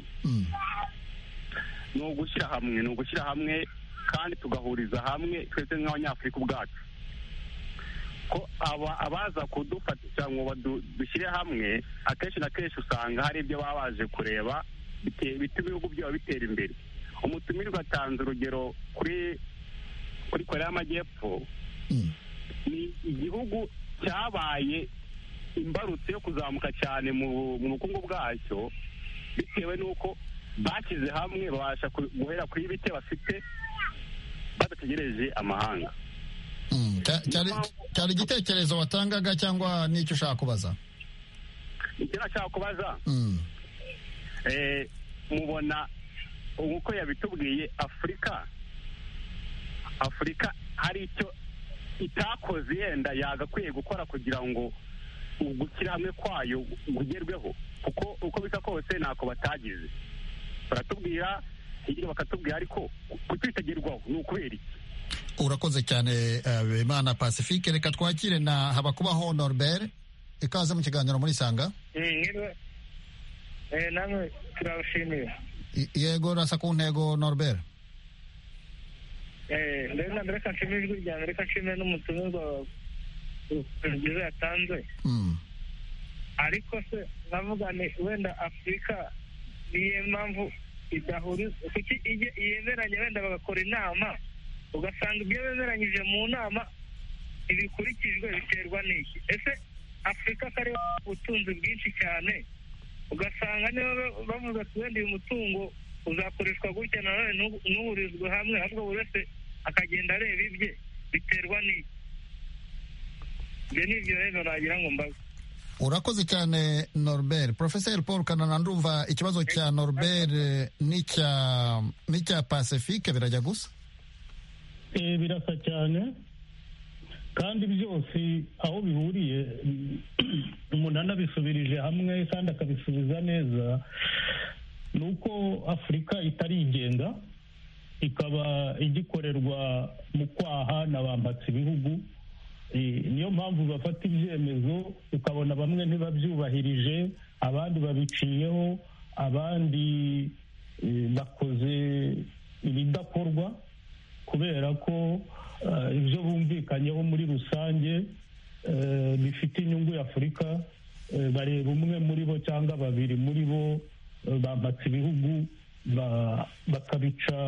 ni ugushyira hamwe kandi tugahuriza hamwe twese nk'abanyafurika ubwacu, ko abaza kudufatira ngo dushyire hamwe akenshi na kenshi usanga hari ibyo baba baje kureba bituma ibihugu byabo bitera imbere. Umutumirwa atanze urugero kuri Korea y'Amajyepfo, ni igihugu cyabaye imbarutso yo kuzamuka cyane mu bukungu bwacyo bitewe n'uko bashyize hamwe babasha guhera kuri bite bafite badategereje amahanga. cyari igitekerezo watangaga cyangwa n'icyo ushaka kubaza? icyo nashaka kubaza mubona uko yabitubwiye afurika hari icyo itakoze yenda yagakwiye gukora kugira ngo gushyira hamwe kwayo gugerweho, kuko uko bisa kose ntako batagize. baratubwira hirya bakatubwira, ariko kutitagerwaho ni ukubera iki? Urakoze cyane Imana Pacifique. Reka twakire na Habakubaho Norbert, ikaze mu kiganiro muri Sanga. namwe turabashimiye. Yego, rasa ku ntego Norbert. Reka nshimire ijwi rya Amerika, nshimire n'umutumirwa byiza yatanze. Ariko se navuga ni wenda Afurika niyo mpamvu idahuriza, kuki yemeranya wenda bagakora inama ugasanga ibyo bemeranyije mu nama ibikurikijwe biterwa n'iki? Ese Afurika kari ubutunzi bwinshi cyane, ugasanga niba bavuga ati wenda uyu mutungo uzakoreshwa gutya na none ntuhurizwe hamwe, ahubwo buri wese akagenda areba ibye, biterwa n'iki? ibyo ni ibyo rero nagira ngo mbaze. Urakoze cyane Norbert. Professor Paul Kanana, ndumva ikibazo cya Norbert n'icya Pacifique birajya gusa. Birasa cyane kandi byose aho bihuriye umuntu anabisubirije hamwe kandi akabisubiza neza, ni uko Afurika itarigenga, ikaba igikorerwa mu kwaha na bambatse ibihugu. Niyo mpamvu bafata ibyemezo ukabona bamwe ntibabyubahirije, abandi babiciyeho, abandi bakoze ibidakorwa kubera ko ibyo bumvikanyeho muri rusange bifite inyungu ya Afurika. Bareba umwe muri bo cyangwa babiri muri bo bambatse ibihugu bakabica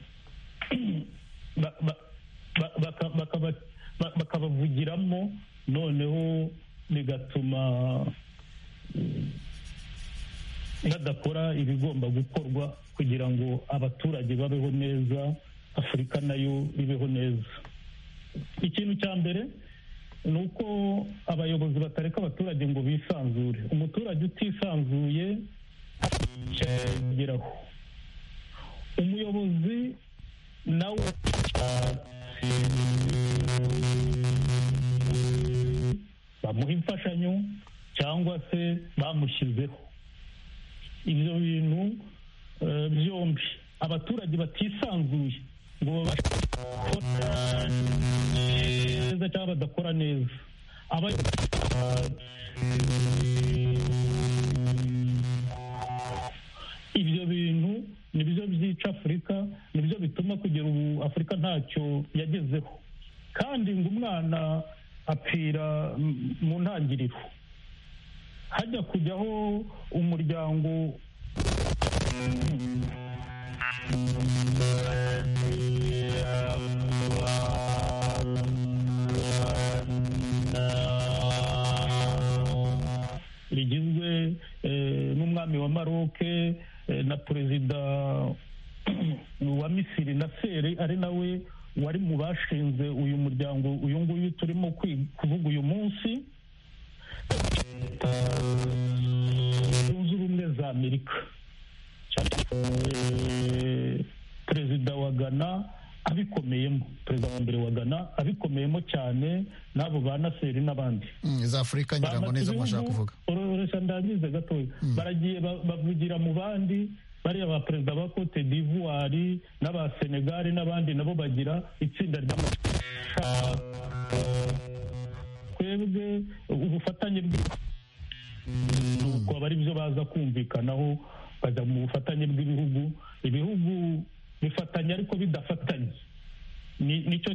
bakabavugiramo, noneho bigatuma badakora ibigomba gukorwa kugira ngo abaturage babeho neza, Afurika nayo ibeho neza. Ikintu cya mbere ni uko abayobozi batareka abaturage ngo bisanzure. Umuturage utisanzuye ageraho. Umuyobozi nawe bamuha imfashanyo cyangwa se bamushyizeho. Ibyo bintu byombi, abaturage batisanzuye ngo bakora neza cyangwa badakora neza, ibyo bintu nibyo byica Afurika, nibyo bituma kugera ubu Afurika ntacyo yagezeho. Kandi ngo umwana apfira mu ntangiriro, hajya kujyaho umuryango rigizwe n'umwami wa Maroc na perezida wa Misiri Nasser, ari nawe wari mu bashinze uyu muryango uyu nguyu turimo kuvuga uyu munsi, zunze ubumwe za Amerika. Perezida wa Ghana abikomeyemo, perezida wa mbere wa Ghana abikomeyemo cyane, n'abo ba Nasser n'abandi. Za Afurika ngira ngo neza mwashaka kuvuga. Uretse ndagize gatoya, baragiye bavugira mu bandi, bariya ba perezida ba Cote d'Ivoire n'aba Senegal n'abandi nabo bagira itsinda ry'amashaka. Twebwe ubufatanye bw'uko aba ari byo baza kumvikanaho, bajya mu bufatanye bw'ibihugu. Ibihugu bifatanya ariko bidafatanye, nicyo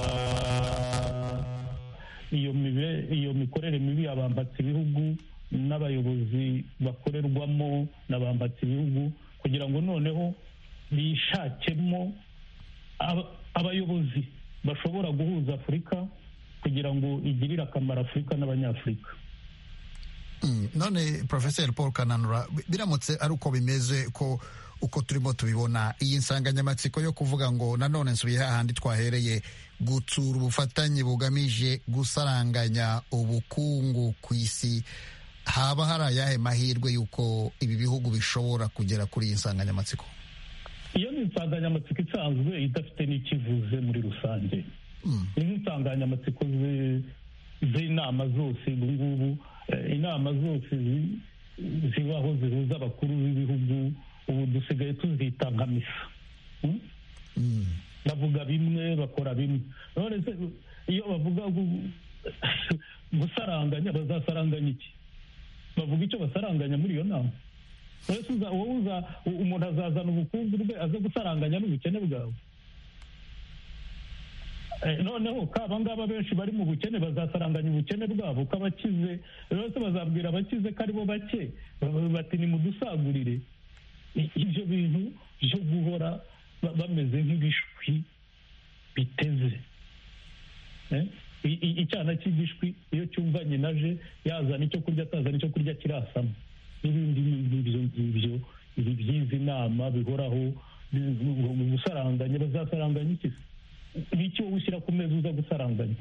iyo mikorere mibi yabambatse ibihugu n'abayobozi bakorerwamo na bambatse ibihugu kugira ngo noneho bishakemo abayobozi bashobora guhuza Afurika kugira ngo igirire akamaro Afurika n'abanyafurika. None Professor Paul Kananura, biramutse ari uko bimeze ko uko turimo tubibona iyi nsanganyamatsiko yo kuvuga ngo nanone nsubiye hahandi twahereye gutsura ubufatanye bugamije gusaranganya ubukungu ku isi, haba hari ayahe mahirwe y'uko ibi bihugu bishobora kugera kuri iyi nsanganyamatsiko? Iyo ni insanganyamatsiko isanzwe idafite n'ikivuze muri rusange. Ni insanganyamatsiko z'inama zose ubu ngubu, inama zose zibaho zihuza abakuru b'ibihugu ubu dusigaye tuzita nka misa. Bavuga bimwe bakora bimwe. None se iyo bavuga gusaranganya bazasaranganya iki? Bavuga icyo basaranganya muri iyo nama? Umuntu azazana ubukungu bwe aze gusaranganya n'ubukene bwawe? Noneho kaba ngaba benshi bari mu bukene bazasaranganya ubukene bwabo, ko abakize rwose bazabwira abakize ko aribo bake bati nimudusagurire. Ibyo bintu byo guhora bameze nk'ibishwi biteze. Icyana cy'igishwi iyo cyumva nyina aje yazana icyo kurya atazana icyo kurya kirasama. N'ibindi ngibyo ibi by'izi nama bihoraho gusaranganya, bazasaranganya iki? N'icyo ushyira ku meza uza gusaranganya?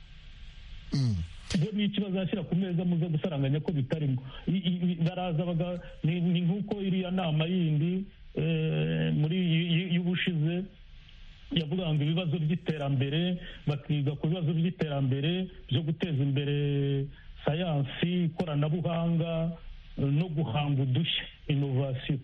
Ibyo n'icyo bazashyira ku meza muza gusaranganya ko bitarimo. Baraza ni nk'uko iriya nama yindi muri y'ubushize yavuga ngo ibibazo by'iterambere, bakiga ku bibazo by'iterambere byo guteza imbere sayansi, ikoranabuhanga no guhanga udushya, inovasiyo.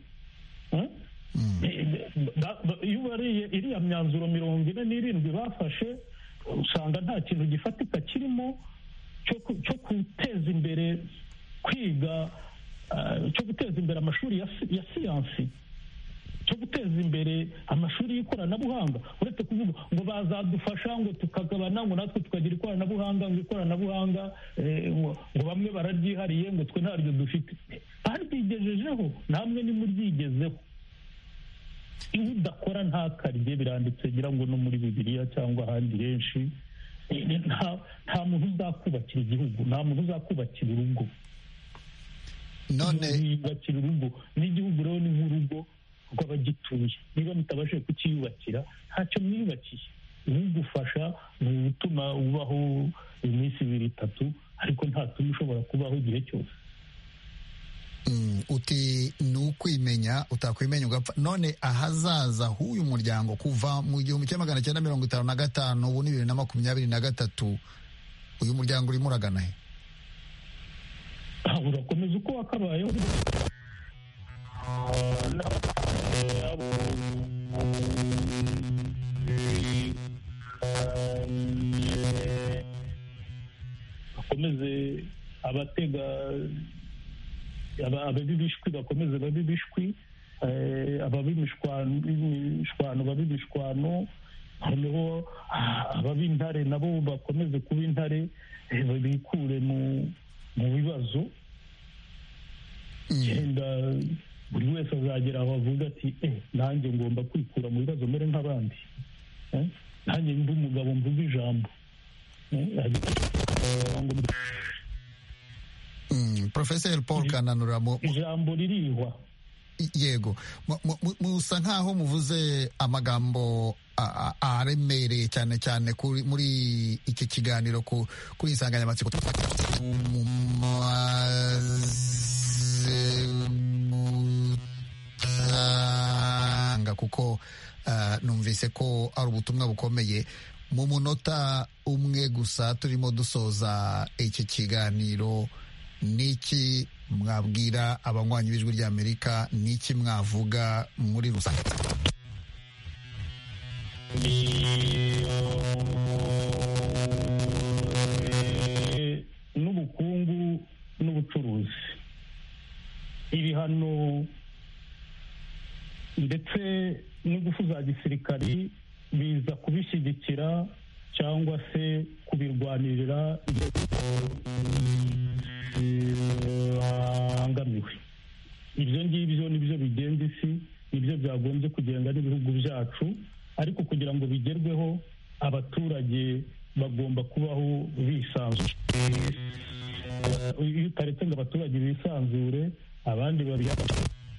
Iyo ubariye iriya myanzuro 47 bafashe, usanga nta kintu gifatika kirimo cyo guteza imbere kwiga, cyo guteza imbere amashuri ya siyansi, cyo guteza imbere amashuri y'ikoranabuhanga. Uretse kuvuga ngo bazadufasha ngo tukagabana ngo natwe tukagira ikoranabuhanga, ngo ikoranabuhanga ngo bamwe bararyihariye ngo twe ntaryo dufite. Baryigejejeho, namwe nimuryigezeho. Iyo udakora ntakarye, biranditse ngira ngo no muri Bibiliya cyangwa ahandi henshi. Nta muntu uzakubakira igihugu, nta muntu uzakubakira urugo. None yubakira urugo n'igihugu rero ni nk'urugo rw'abagituye. Niba mutabashije kukiyubakira ntacyo mwiyubakiye. Ugufasha ni ugutuma ubaho iminsi 2-3, ariko ntatuma ushobora kubaho igihe cyose. Uti ni ukwimenya, utakwimenya ugapfa. None ahazaza h'uyu muryango kuva mu 1955 ubu ni 2023, uyu muryango urimo uragana he? Urakomeza uko wakabayeho. Bakomeze abatega ababibishwi, bakomeze babibishwi, ababimishwano babibishwano, noneho ababintare nabo bakomeze kuba intare, bikure mu bibazo. Genda buri wese azagera aho avuga ati nanjye ngomba kwikura mu bibazo mere nk'abandi, nanjye ndi umugabo mvuga ijambo. Professor Paul Kananura, ijambo ririhwa. Yego, musa nkaho muvuze amagambo aremereye cyane cyane muri iki kiganiro kuri insanganyamatsiko kuko numvise ko ari ubutumwa bukomeye. Mu munota umwe gusa turimo dusoza iki kiganiro, niki mwabwira abanywanyi b'Ijwi ry'Amerika, niki mwavuga muri rusange? N'ubukungu n'ubucuruzi, ibihano ndetse n'ingufu za gisirikari biza kubishyigikira cyangwa se kubirwanirira. ibyo ngibyo nibyo bigenza isi, nibyo byagombye kugenga n'ibihugu byacu, ariko kugira ngo bigerweho abaturage bagomba kubaho bisanzuye. Iyo utaretse ngo abaturage bisanzure, abandi babihabwa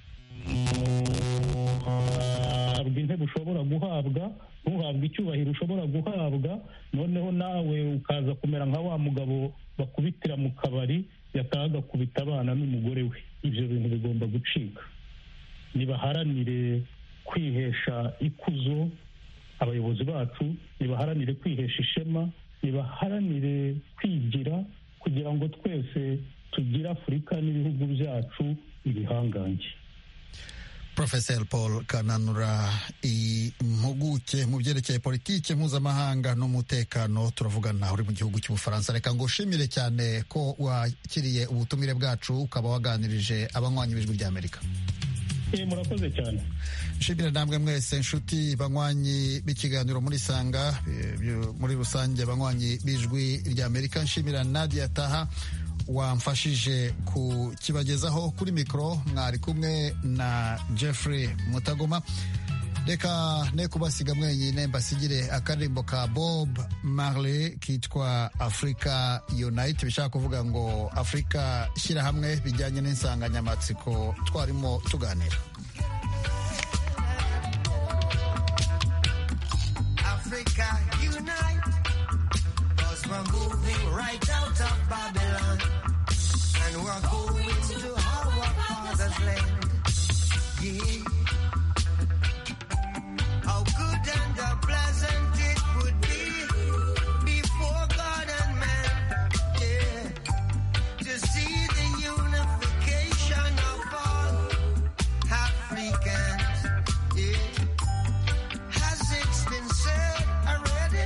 intebe ushobora guhabwa, ntuhabwe icyubahiro ushobora guhabwa, noneho nawe ukaza kumera nka wa mugabo bakubitira mu kabari yataha agakubita abana n'umugore we. Ibyo bintu bigomba gucika. Nibaharanire kwihesha ikuzo abayobozi bacu, nibaharanire kwihesha ishema, nibaharanire kwigira, kugira ngo twese tugire Afurika n'ibihugu byacu ibihangange. Professor Paul Kananura, impuguke mu byerekeye politiki mpuzamahanga n'umutekano, turavugana uri mu gihugu cy'Ubufaransa. Reka ngo ushimire cyane ko wakiriye ubutumire bwacu ukaba waganirije abanywanyi b'ijwi ry'Amerika. Murakoze cyane. Nshimira namwe mwese inshuti banywanyi b'ikiganiro muri Sanga, muri rusange banywanyi b'ijwi ry'Amerika. Nshimira Nadia Taha wamfashije kukibagezaho. Kuri mikoro mwari kumwe na Jeffrey Mutagoma. Reka ne kubasiga mwenyine, mbasigire akaririmbo ka Bob Marley kitwa Africa Unite, bishaka kuvuga ngo Afrika shyira hamwe, bijyanye n'insanganyamatsiko twarimo tuganira. Africa Unite, 'cause we're moving right out of Babylon, and we're going to our father's land. Yeah. How good and how pleasant it would be before God and man, yeah, to see the unification of all Africans, yeah. Has it been said already?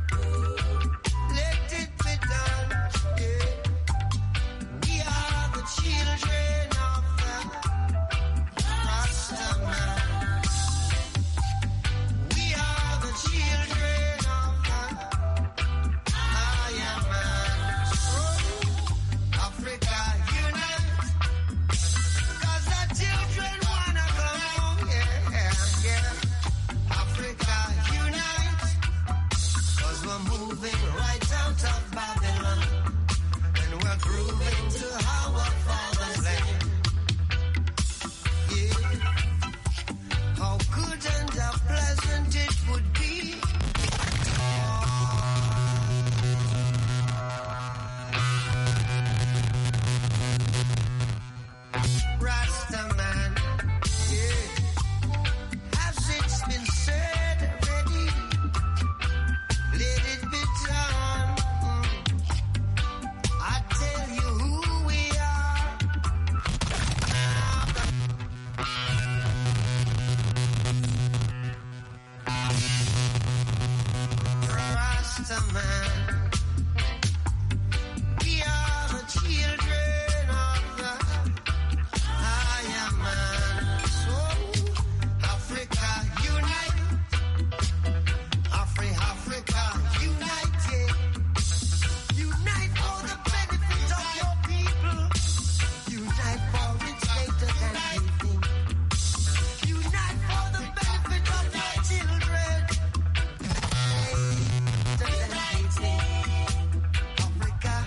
Let it be done, yeah. We are the children of the Rasta man. We are the children of the Higher man. Africa unite, 'cause the children wanna come home, yeah, yeah. Africa unite, 'cause we're moving right out of Babylon, and we're grooving to our father's land. Yeah. How good and how pleasant it would be. Rasta man, yeah. Has it been said already? Let it be done. I tell you who we are. Rasta man. We are the children of the Higher man. So Africa unite, Africa unite, yeah. Unite for the benefit of your people. Unite for its greater than anything. Unite for the benefit of your children. Greater than anything. Africa,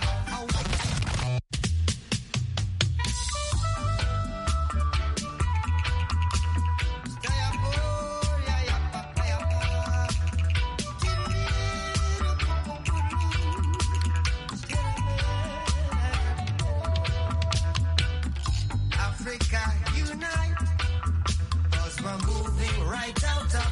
Africa unite, 'cause we're moving right out of